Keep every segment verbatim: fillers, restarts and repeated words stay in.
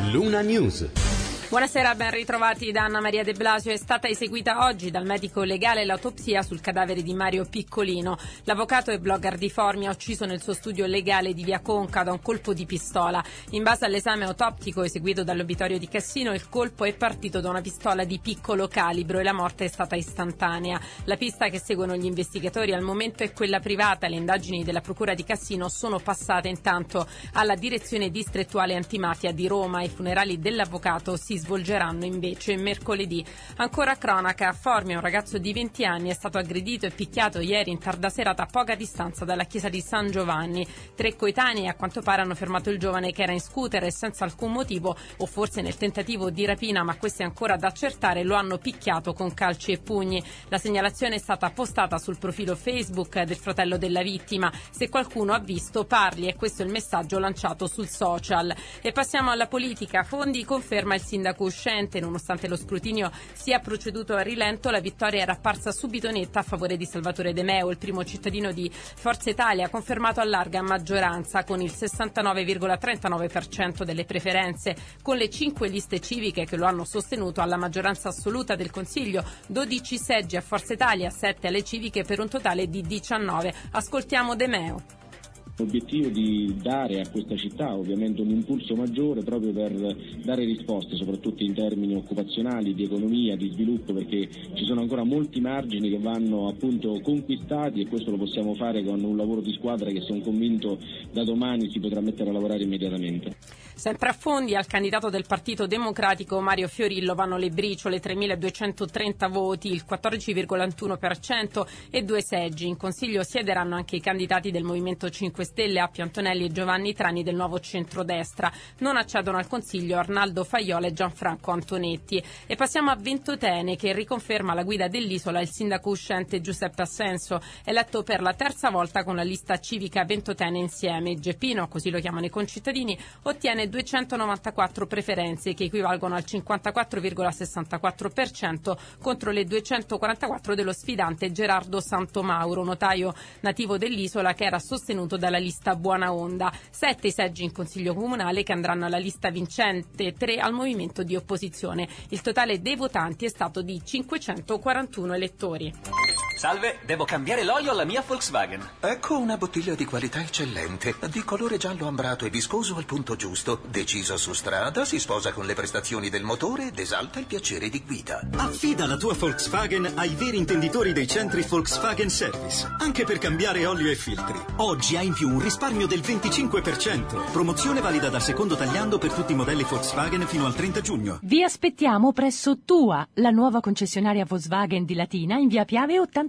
Luna News. Buonasera, ben ritrovati da Anna Maria De Blasio. È stata eseguita oggi dal medico legale l'autopsia sul cadavere di Mario Piccolino. L'avvocato e blogger di Formia, ucciso nel suo studio legale di Via Conca da un colpo di pistola. In base all'esame autoptico eseguito dall'obitorio di Cassino, il colpo è partito da una pistola di piccolo calibro e la morte è stata istantanea. La pista che seguono gli investigatori al momento è quella privata. Le indagini della procura di Cassino sono passate intanto alla direzione distrettuale antimafia di Roma. I funerali dell'avvocato si svolgeranno invece mercoledì. Ancora cronaca, a Formia un ragazzo di venti anni è stato aggredito e picchiato ieri in tarda serata a poca distanza dalla chiesa di San Giovanni. Tre coetanei a quanto pare hanno fermato il giovane che era in scooter e senza alcun motivo, o forse nel tentativo di rapina, ma questo è ancora da accertare, lo hanno picchiato con calci e pugni. La segnalazione è stata postata sul profilo Facebook del fratello della vittima. Se qualcuno ha visto, parli, e questo è il messaggio lanciato sul social. E passiamo alla politica. Fondi conferma il sindaco uscente. Nonostante lo scrutinio sia proceduto a rilento, la vittoria era apparsa subito netta a favore di Salvatore De Meo, il primo cittadino di Forza Italia, confermato a larga maggioranza con il sessantanove virgola trentanove per cento delle preferenze. Con le cinque liste civiche che lo hanno sostenuto alla maggioranza assoluta del Consiglio, dodici seggi a Forza Italia, sette alle civiche, per un totale di diciannove. Ascoltiamo De Meo. L'obiettivo di dare a questa città ovviamente un impulso maggiore proprio per dare risposte, soprattutto in termini occupazionali, di economia, di sviluppo, perché ci sono ancora molti margini che vanno appunto conquistati, e questo lo possiamo fare con un lavoro di squadra che sono convinto da domani si potrà mettere a lavorare immediatamente. Sempre a Fondi, al candidato del Partito Democratico Mario Fiorillo vanno le briciole, tremiladuecentotrenta voti, il quattordici virgola uno per cento e due seggi. In Consiglio siederanno anche i candidati del Movimento cinque Stelle, Appio Antonelli e Giovanni Trani del Nuovo Centrodestra. Non accedono al Consiglio Arnaldo Faiola e Gianfranco Antonetti. E passiamo a Ventotene, che riconferma la guida dell'isola il sindaco uscente Giuseppe Assenso, eletto per la terza volta con la lista civica Ventotene Insieme. Geppino, così lo chiamano i concittadini, ottiene duecentonovantaquattro preferenze, che equivalgono al cinquantaquattro virgola sessantaquattro per cento contro le duecentoquarantaquattro dello sfidante Gerardo Santomauro, notaio nativo dell'isola, che era sostenuto dalla lista Buona Onda. Sette i seggi in Consiglio Comunale che andranno alla lista vincente, tre al movimento di opposizione. Il totale dei votanti è stato di cinquecentoquarantuno elettori. Salve, devo cambiare l'olio alla mia Volkswagen. Ecco una bottiglia di qualità eccellente, di colore giallo ambrato e viscoso al punto giusto. Deciso su strada, si sposa con le prestazioni del motore ed esalta il piacere di guida. Affida la tua Volkswagen ai veri intenditori dei centri Volkswagen Service, anche per cambiare olio e filtri. Oggi hai in più un risparmio del venticinque per cento. Promozione valida dal secondo tagliando per tutti i modelli Volkswagen fino al trenta giugno. Vi aspettiamo presso Tua, la nuova concessionaria Volkswagen di Latina in via Piave ottantasette.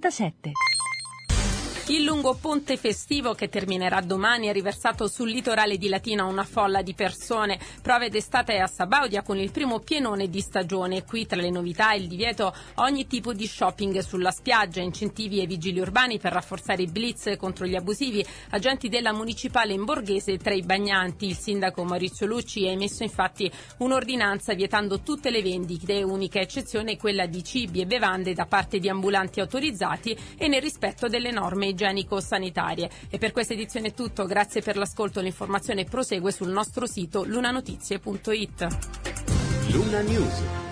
Il lungo ponte festivo, che terminerà domani, ha riversato sul litorale di Latina una folla di persone. Prove d'estate a Sabaudia con il primo pienone di stagione. Qui tra le novità il divieto ogni tipo di shopping sulla spiaggia, incentivi ai vigili urbani per rafforzare i blitz contro gli abusivi, agenti della municipale in Borghese tra i bagnanti. Il sindaco Maurizio Lucci ha emesso infatti un'ordinanza vietando tutte le vendite, unica eccezione quella di cibi e bevande da parte di ambulanti autorizzati e nel rispetto delle norme igienico-sanitarie. E per questa edizione è tutto, grazie per l'ascolto. L'informazione prosegue sul nostro sito lunanotizie punto it. Luna News.